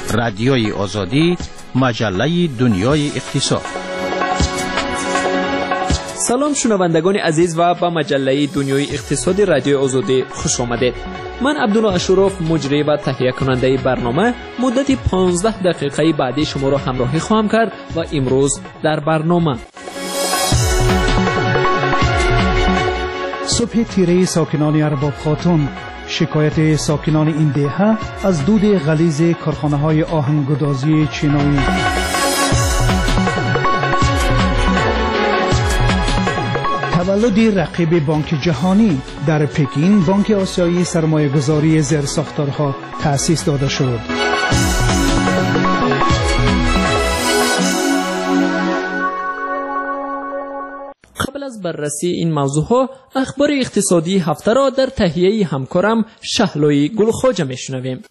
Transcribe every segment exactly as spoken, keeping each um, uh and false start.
رادیوی آزادی، مجله دنیای اقتصاد. سلام شنوندگان عزیز و به مجله دنیای اقتصادی رادیو آزادی خوش آمدید. من عبدالله اشرف مجری و تهیه کننده برنامه مدت پانزده دقیقه بعدی شما را همراهی خواهم کرد و امروز در برنامه صبح تیره ساکنان ارباب خاتون، شکایت ساکنان این دهه از دود غلیظ کارخانه‌های آهنگودازی چینایی. تولد رقیب بانک جهانی. در پکین بانک آسیایی سرمایه‌گذاری زیرساختارها تأسیس داده شد. قبل از بررسی این موضوعها اخبار اقتصادی هفته را در تهیه همکارم شهلوی گلخواجه میشنویم.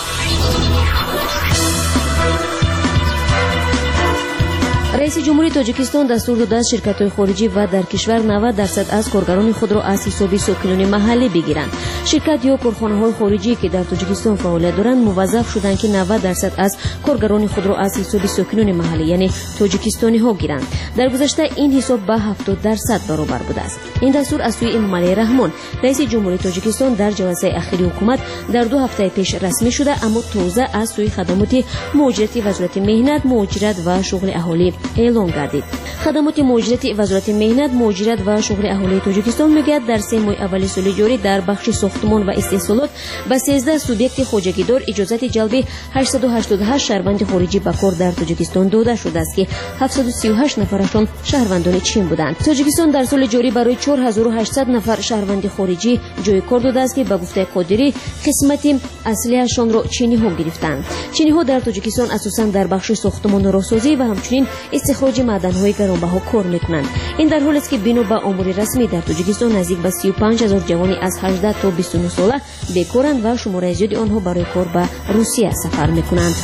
رئیس جمهوری تاجیکستان دستور داده است شرکت‌های خارجی و در کشور نود درصد از کارگران خود را از حساب ساکنان محلی بگیرند. شرکت یا کارخانه‌های خارجی که در تاجیکستان فعالیت دارند موظف شدند که نود درصد از کارگران خود را از حساب ساکنان محلی یعنی تاجیکستانی‌ها گیرند. در گذشته این حساب به هفتاد درصد برابر بوده است. این دستور از سوی امامعلی رحمان رئیس جمهوری تاجیکستان در جلسه اخیر حکومت در دو هفته پیش رسمی شده، اما تازه از سوی خدمات مهاجرتی وزارت مهنت، مهاجرت و شغل اهالی اعلام گردید. خدمات مهاجرتی وزارت مهنت، مهاجرت و شغل اهالی تاجیکستان میگوید در سه ماه اول سال جاری در بخش ساختمان و استحصالات به سیزده سوبیکت خوجگیدار اجازه جلب هشتصد و هشتاد و هشت شهروند خارجی به کار در تاجیکستان داده شده است که هفتصد و سی و هشت نفرشان شهروندان چین بودند. تاجیکستان در سال جاری برای چهار هزار و هشتصد نفر شهروند خارجی جای کار داده است که به گفته قادری قسمت اصلیشان را چینی ها گرفتند. چینی ها در تاجیکستان اساساً در بخش ساختمان و راهسازی و همچنین استخراج معدن‌های گرانبها کار می‌کنند. این در حالی است که بنا به آمار رسمی در تاجیکستان نزدیک به سی و پنج هزار جوانی از هجده تا بیست و نه ساله بیکارند و شمار زیاد آنها برای کار به روسیه سفر می‌کنند.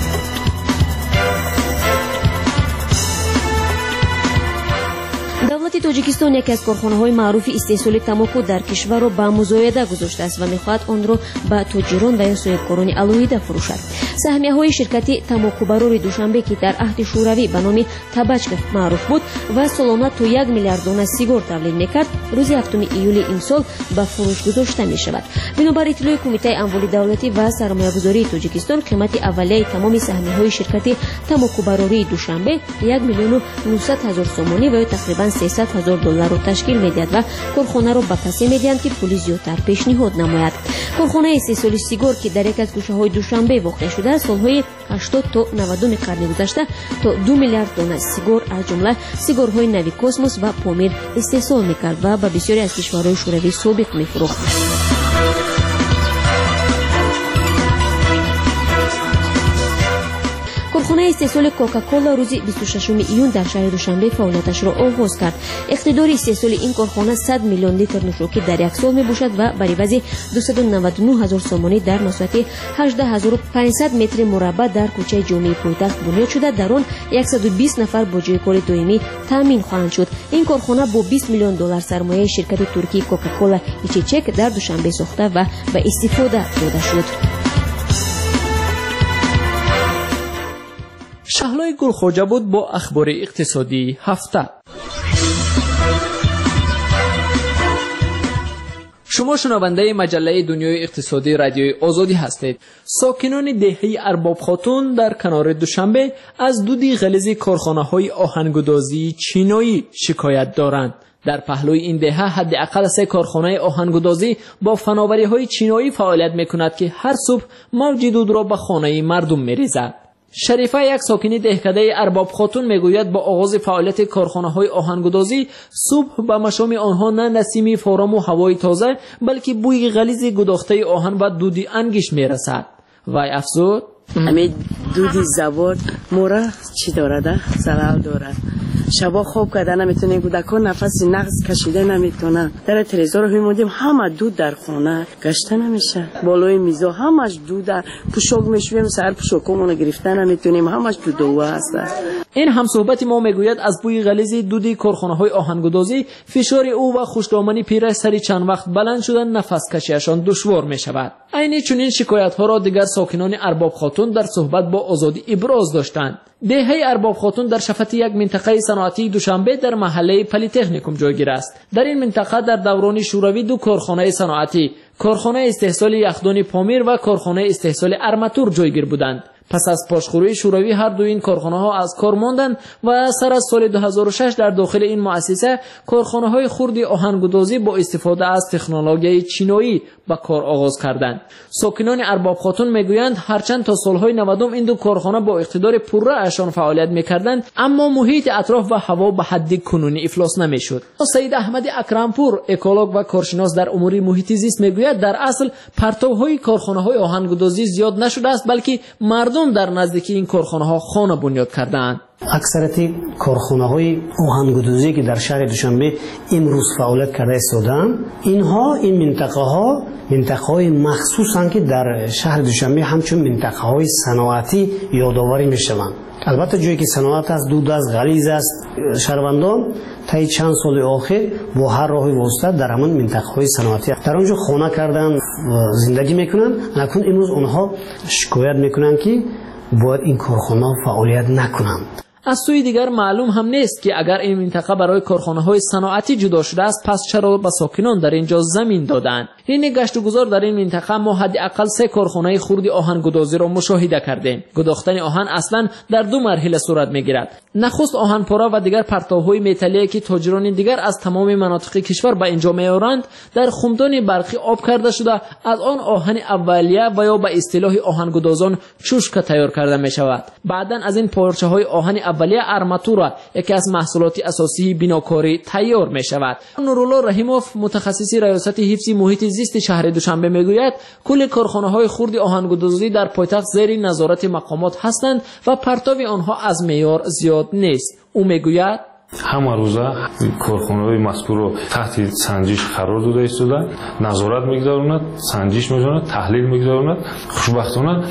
دولت تاجیکستان یکی از کارخانه‌های معروف استحصال تنباکو در کشور را به مزایده گذاشته است و می‌خواهد آن را به تاجران و یا صاحبکاران علاوه فروشد. سهمیه‌های شرکت تنباکوبرار دوشنبه که در عهد شوروی به نام تبچکا معروف بود و سالانه تا یک میلیارد دانه سیگار تولید می‌کرد، روز هفتم ایول امسال به فروش گذاشته می‌شود. بنابر اطلاع کمیته اموال دولتی و سرمایه‌گذاری تاجیکستان، قیمت اولیه تمام سهمیه‌های شرکت تنباکوبراری دوشنبه یک میلیون و نهصد هزار سومانی و تقریباً سیصد هزار دلار را تشکیل می‌دهد و کارخانه را به کسی می‌دهند که پول زیادتر پیشنهاد نماید. کارخانه استحصال سیگار که در یک از کوچه‌های دوشنبه واقع شده است، سال‌های هشتاد تا نود قرن گذشته تا دو میلیارد دانه سیگار از جمله سیگارهای نوی کاسموس و پامیر استحصال می‌کرد و به بسیاری از کشورهای شوروی سابق می‌فروخت. کارخانه استحصال کوکاکولا روز بیست و ششم ایون در شهر دوشنبه فعالیتش را آغاز کرد. اقتدار استحصال این کارخانه صد میلیون لیتر نوشابه در یک سال میباشد و بر عوض دویست و نود و نه هزار سومانی در مساحت هجده هزار و پانصد متر مربع در کوچه جامع پایتخت بنیاد شده. در آن صد و بیست نفر با جای کار دائمی تامین خواهند شد. این کارخانه با بیست میلیون دلار سرمایه شرکت ترکی کوکاکولا ایچیچک در دوشنبه ساخته و به استفاده داده شد. شهلوی گلخواجه بود با اخبار اقتصادی هفته. شما شنونده مجله دنیای اقتصادی رادیوی آزادی هستید. ساکنان دهه ارباب خاتون در کنار دوشنبه از دود غلیظ کارخانه‌های آهنگودازی چینایی شکایت دارند. در پهلوی این دهه حداقل سه کارخانه آهنگودازی با فناوری‌های چینایی فعالیت می‌کند که هر صبح موج دود را به خانه مردم می‌ریزد. شریفه یک ساکنی دهکده ارباب خاتون میگوید با آغاز فعالیت کارخانه‌های آهنگودازی صبح به مشام آنها نه نسیم فارام و هوای تازه بلکه بوی غلیظ گداخته آهن و دود انگیش میرسد. وای افزود همین دودی زبان مورا چی دارد؟ زلال دارد. شبا خواب کرده نمیتونه، کودکان نفس نقص کشیده نمیتونه. در تلویزیون میموندیم همه دود در خونه گشته نمیشه. بالای میزا همش دود، پوشاک میشویم سر پوشاکمون گرفته نمیتونیم، همش دود و هست. این همصحبت ما میگوید از بوی غلیظ دود کارخانه‌های آهنگودازی فشار او و خشکدامنی پیرش سری چند وقت بلند شدن نفس کشیشان دشوار می شود. عین چنین شکایت ها را دیگر ساکنان ارباب خاتون در صحبت با آزادی ابراز داشتند. دهه ارباب خاتون در شفت یک منطقه صنعتی دوشنبه در محله پلی‌تکنیکوم جایگیر است. در این منطقه در دوران شوروی دو کارخانه صنعتی، کارخانه استحصال یخدان پامیر و کارخانه استحصال ارماتور جایگیر بودند. پس از پاشخوری شوروی هر دو این کارخانه ها از کار ماندند و سر از سال دو هزار و شش در داخل این مؤسسه کارخانه های خرد آهنگودازی با استفاده از تکنولوژی چینایی به کار آغاز کردند. ساکنان ارباب خاتون میگویند هرچند تا سالهای نود این دو کارخانه با اقتدار پررو اشان فعالیت میکردند، اما محیط اطراف و هوا به حد کنونی افلاس نمیشد. سید احمد اکرمپور، اکولوگ و کارشناس در امور محیط زیست، میگوید در اصل پرتوهای کارخانه های آهنگودازی زیاد نشده است، بلکه مردم در نزدیکی این کارخانه ها خانه بنیاد کردند. اکثریت کارخانه های آهنگودازی که در شهر دوشنبه امروز فعالیت کرده استادند، اینها این منطقه ها منطقه های مخصوصن که در شهر دوشنبه همچون منطقه های صنعتی یادآوری میشوند. البته جایی که صنعت است دود از غلیظ است، شهروندان تا چند سال آخر با هر راه واسطه در همان منطقه های صنعتی در آنجا خانه کردن زندگی میکنند، لکن امروز آنها شکایت میکنند که باید این کارخانه فعالیت نکنند. از سوی دیگر معلوم هم نیست که اگر این منطقه برای کارخانه‌های صنعتی جدا شده است، پس چرا به ساکنان در اینجا زمین دادند؟ این گشت و گذار در این منطقه ما حداقل سه کارخانه خرد آهنگودازی را مشاهده کردیم. گداختن آهن اصلا در دو مرحله صورت میگیرد. نخست آهن پاره و دیگر پرتوهای متالی که تاجران دیگر از تمام مناطق کشور به اینجا میآورند در خمدان برقی آب کرده شده، از آن آهن اولیه و یا به اصطلاح آهنگودازان چوشکه تیار کرده می شود. بعداً از این پارچه های آهن اولیه ارماتور، یکی از محصولات اساسی بناکاری، تیار می شود. نورالله رحیموف، متخصص ریاست حفظ محیط زیست شهر دوشنبه، میگوید کل کارخانه های خرد آهنگودازی در پایتخت زیر نظارت مقامات هستند و پرتو آنها از معیار زیاد نیست. او میگوید همه روزه کارخانه‌های مذکور رو تحت سنجش قرار داده ایستاده، نظارت می‌گذارند، سنجش می‌کنند، تحلیل می‌گذارند. خوشبختانه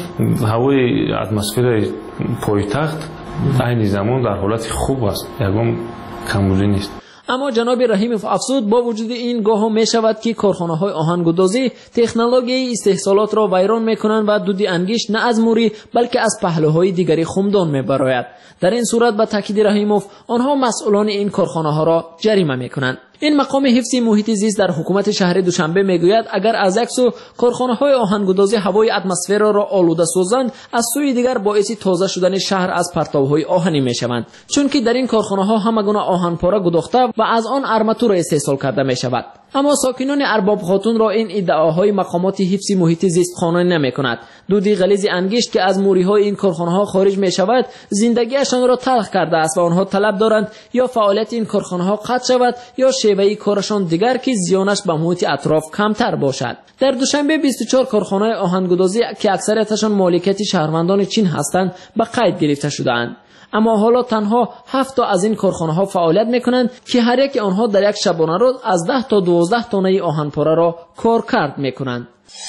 هوای اتمسفر پایتخت عین زمان در حالت خوب است، یگان کمبودی نیست. اما جناب رحیموف افزود با وجود این گاه می شود که کارخانه های آهنگودازی تکنولوژی استحصالات را ویران می کنند و دود انگیش نه از موری بلکه از پهلوهای دیگری خمدان می براید. در این صورت با تاکید رحیموف آنها مسئولان این کارخانه ها را جریمه می کنند. این مقام حفظ محیط زیست در حکومت شهر دوشنبه میگوید اگر از یک سو کارخانه های آهنگودازی هوای اتمسفر را آلوده سازند، از سوی دیگر باعث تازه شدن شهر از پرتوهای آهنی میشوند، چون که در این کارخانه ها همگونه آهن پاره گداخته و از آن ارماتور استحصال کرده می شود. اما ساکنان ارباب خاتون را این ادعاهای مقامات حفظ محیط زیست قانع نمی‌کند. دودی غلیظ انگشت که از موری‌های این کارخانه‌ها خارج می‌شود، زندگیشان را تلخ کرده است و آنها طلب دارند یا فعالیت این کارخانه‌ها قطع شود یا شیوه کارشان دیگر که زیانش به محیط اطراف کمتر باشد. در دوشنبه بیست و چهار کارخانه آهنگودازی که اکثریتشان مالکیت شهروندان چین هستند به قید گرفته شده‌اند. اما حالا تنها هفت تا از این کارخانه ها فعالیت میکنند که هر یک آنها در یک شبانه روز از ده تا دوازده تانه آهن پاره را کارکرد میکنند.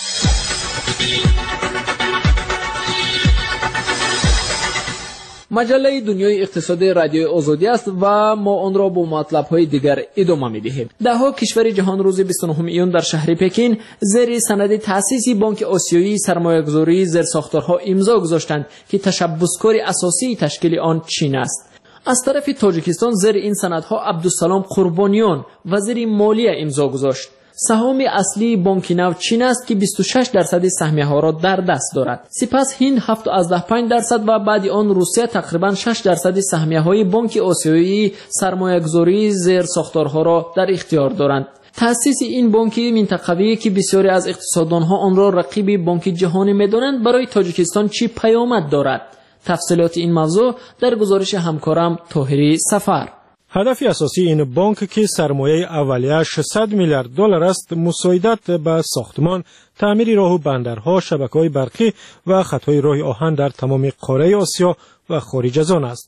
مجله دنیای اقتصادی رادیوی آزادی است و ما آن را با مطلب‌های دیگر ادامه می‌دهیم. ده‌ها کشور جهان روز بیست و نهم ایون در شهر پکین زیر سند تأسیس بانک آسیایی سرمایه‌گذاری زیرساختارها امضا گذاشتند که تشبثکار اساسی تشکیل آن چین است. از طرف تاجیکستان زیر این سندها عبدالسلام قربانیان وزیر مالیه امضا گذاشت. سهام اصلی بانک نو چین است که بیست و شش درصد سهمیه ها را در دست دارد. سپس هند هفت و پنج درصد و بعد آن روسیه تقریبا شش درصد سهمیه های بانک آسیایی سرمایه‌گذاری زیر ساختارها را در اختیار دارند. تأسیس این بانک منطقه‌ای که بسیاری از اقتصاددانها آن را رقیب بانک جهانی می‌دانند برای تاجیکستان چی پیامد دارد؟ تفصیلات این موضوع در گزارش همکارم طاهری سفر. هدف اساسی این بانک که سرمایه اولیه ششصد میلیارد دلار است، مساعدت به ساختمان، تعمیر راه و بندرها، شبکه‌های برقی و خطهای راه آهن در تمام قاره آسیا و خارج از آن است.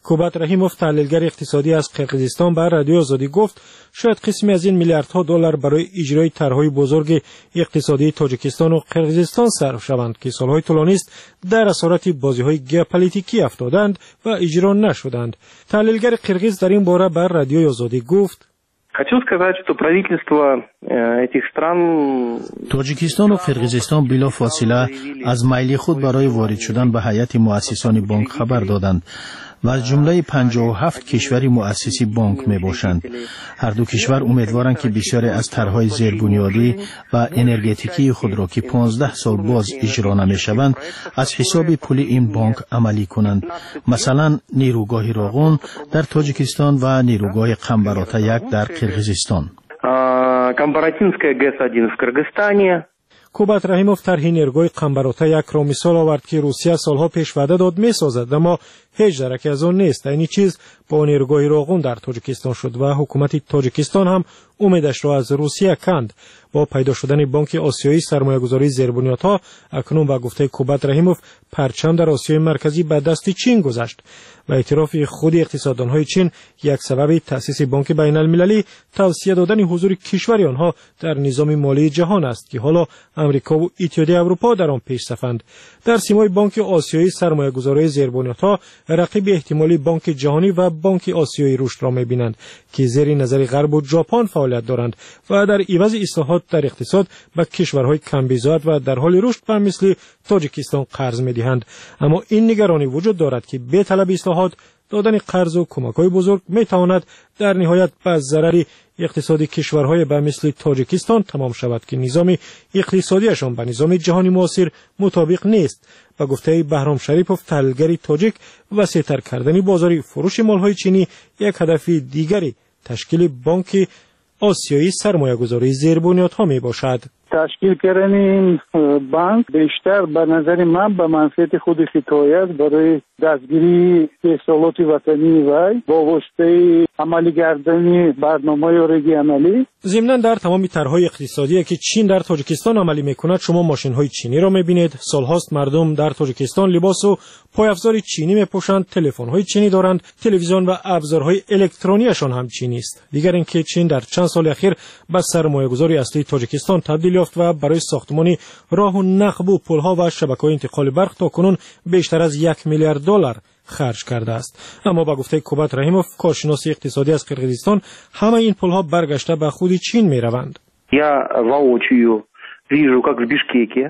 کوبات رحیموف تحلیلگر اقتصادی از قرقیزستان به رادیو آزادی گفت شاید قسمی از این میلیاردها دلار برای اجرای طرح‌های بزرگ اقتصادی تاجیکستان و قرقیزستان صرف شوند که سالهای طولانی است در اسارت بازی‌های ژئوپلیتیکی افتادند و اجرا نشدند. تحلیلگر قرقیز در این باره به رادیو آزادی گفت Хочу сказать, что правительство этих стран تاجیکستان و قرقیزستان بلا فاصله از میل خود برای وارد شدن به هیئت مؤسسان بانک خبر دادند و از جمله پنجاه و هفت کشوری مؤسسی بانک می باشند. هر دو کشور امیدوارند که بسیاری از طرح‌های زیربنیادی و انرژتیکی خود را که پانزده سال باز اجرا نمی شوند از حساب پول این بانک عملی کنند. مثلا نیروگاه راغون در تاجیکستان و نیروگاه قمبراتا یک در قرقیزستان. Камбаратинская ГЭС один в Кыргызстане. کوبات رحیموف طرح نیروگاه قمبراتا یک را مثال آورد که روسیه سالها پیش وعده داد می‌سازد اما هیچ درکی از آن نیست. این چیز با نیروگاه راغون در تاجیکستان شد و حکومت تاجیکستان هم امیدش را از روسیه کند. با پیدا شدن بانک آسیایی سرمایه‌گذاری زیربنیادها اکنون با گفته کوبات رحیموف پرچم در آسیای مرکزی به دست چین گذشت و اعتراف خود اقتصاددان‌های چین یک سبب تأسیس بانک بین‌المللی توصیه دادن حضور کشور آنها در نظام مالی جهان است که حالا امریکا و اتحادیه اروپا در آن پیش‌رفتند. در سیمای بانک آسیایی سرمایه‌گذاری زیربنیادها رقیب احتمالی بانک جهانی و بانک آسیایی رشد را می‌بینند که زیر نظر غرب و ژاپن فعالیت دارند و در عوض اصلاحات در اقتصاد به کشورهای کم‌بیزاد و در حال رشد به مثل تاجیکستان قرض می‌دهند. اما این نگرانی وجود دارد که به طلب اصلاحات دادن قرض و کمک‌های بزرگ می‌تواند در نهایت به ضرر اقتصادی کشورهای به مثل تاجیکستان تمام شود که نظام اقتصادیشان به نظام جهانی معاصر مطابق نیست. و گفته بهرام شریفوف تحلیلگر تاجیک وسیع‌تر کردن بازار فروش مال‌های چینی یک هدف دیگری تشکیل بانک آسیایی سرمایه‌گذاری زیربنیادها میباشد. تشکیل کردن این بانک بیشتر به نظر من به منفعت خود خطایی است برای دستگیری احصالات وطنی و با واسطه عملی کردن برنامه‌های رژیونالی. ضمناً در تمام طرح‌های اقتصادی که چین در تاجیکستان عملی می‌کند شما ماشین‌های چینی را می‌بینید. سال‌هاست مردم در تاجیکستان لباس و پایافزار چینی می‌پوشند، تلفن‌های چینی دارند، تلویزیون و ابزارهای الکترونیشان هم چینی است. دیگر اینکه چین در چند سال اخیر به سرمایه‌گذاری اصلی تاجیکستان تبدیل یافت و برای ساختمان راه و نقب و پل‌ها و شبکه‌های انتقال برق تاکنون بیشتر از یک میلیارد دلار خرج کرده است. اما با گفته کوبات رحیموف کارشناس اقتصادی از قرقیزستان همه این پل‌ها برگشته به خود چین می‌روند. Я воочию вижу, как в Бишкеке.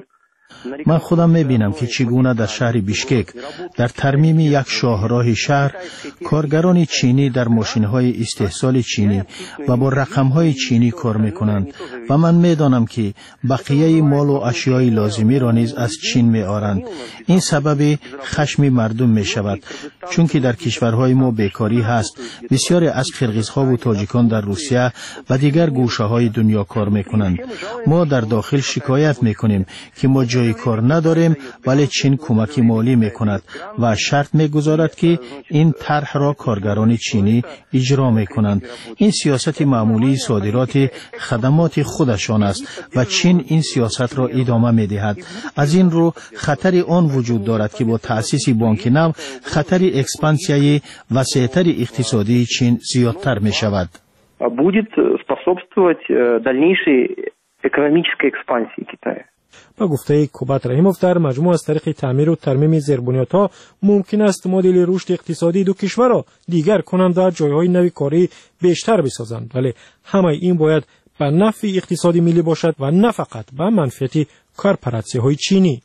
من خودم می‌بینم که چگونه در شهر بیشکک در ترمیم یک شاهراه شهر کارگران چینی در ماشین‌های استحصال چینی و با رقم‌های چینی کار می‌کنند و من می‌دانم که بقیه مال و اشیای لازمی را نیز از چین می‌آورند. این سبب خشم مردم می‌شود چون که در کشورهای ما بیکاری هست. بسیاری از قرقیزها و تاجیکان در روسیه و دیگر گوشه‌های دنیا کار می‌کنند. ما در داخل شکایت می‌کنیم که ما جای کار نداریم ولی چین کمک مالی میکند و شرط میگذارد که این طرح را کارگران چینی اجرا میکنند. این سیاست معمولی صادرات خدمات خودشان است و چین این سیاست را ادامه میدهد. از این رو خطر آن وجود دارد که با تأسیس بانک نو خطر اکسپانسیای وسیع‌تر اقتصادی چین زیادتر میشود. Будет способствовать дальнейшей экономической экспансии Китая. با گفته کوبات رحیموف در مجموع از طریق تعمیر و ترمیم زیربنیادها ممکن است مدل رشد اقتصادی دو کشور را دیگر کنند و جایهای نوی کاری بیشتر بسازند، ولی همه این باید به نفع اقتصادی ملی باشد و نه فقط به منفعت کارپراتسی‌های چینی.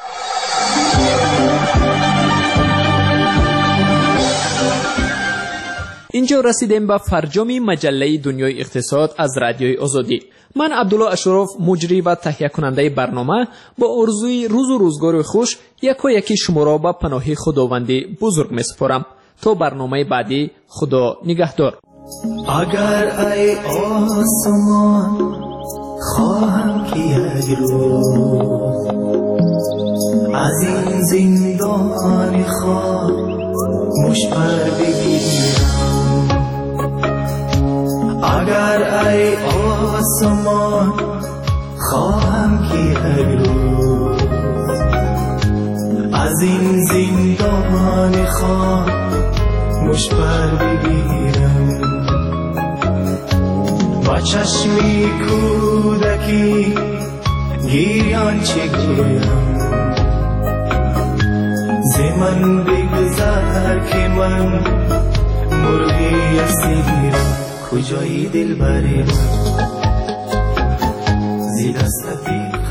اینجا رسیدیم به فرجام مجله دنیای اقتصاد از رادیوی آزادی. من عبدالله اشرف مجری و تهیه کننده برنامه با آرزوی روز و روزگار خوش یکا یکی شما را به پناه خداوندی بزرگ میسپارم. تا برنامه بعدی خدا نگهدار. اگر ای آسمان خواهم که یک روز از این زندان خواب مشپر بگیرم، اگر ای آسمان خواهم که یک روز از این زندان خواب مشبر بگیرم با چشمی کودکی گیریان چه گویم زمن بگذر که من مرغی اسیرم کجایی دل بری من زی دست